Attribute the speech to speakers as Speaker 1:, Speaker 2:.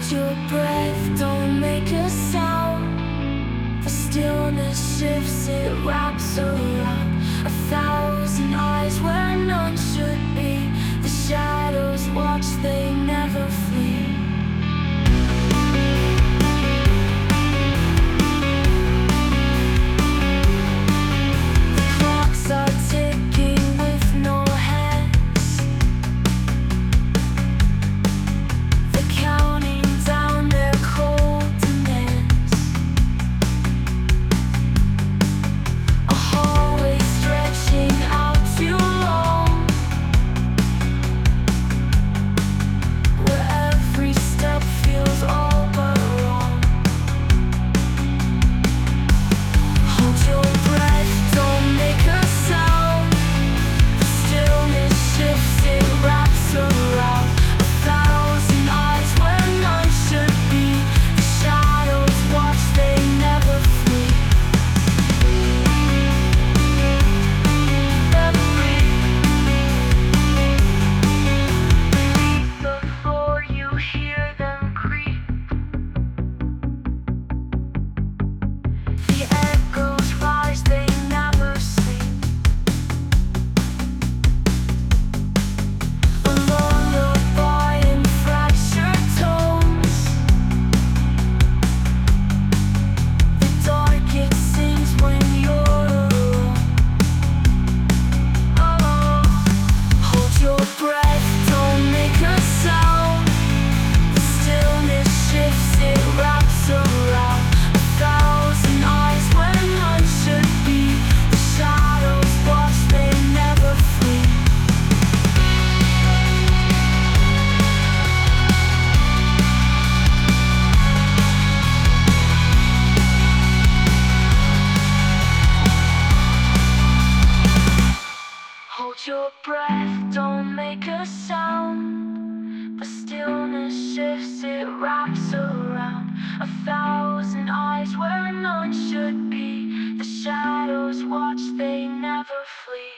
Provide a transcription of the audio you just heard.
Speaker 1: your breath, don't make a sound. The stillness shifts, it wraps around. 1,000 eyes where none should be. The shadows watch, they never flee. The clocks are ticking with no hands. They're counting down their cold demands. A hallway stretching out too long, where every step feels all but wrong. Hold your breath, don't make a sound. The stillness shifts, it wraps around. 1,000 eyes where none should be. The shadows watch, they never flee. Never flee. Before you hear them creep, the echoes rise, they never sleep. Alone you're buying fractured tones. The dark, it sings when you're alone. Hold your breath, don't make a sound. The stillness shifts, it wraps around. 1,000 eyes where none should be. The shadows watch, they never flee. Hold your breath, don't make a sound. The stillness shifts, it wraps around. 1,000 eyes where none should be. The shadows watch, they never flee.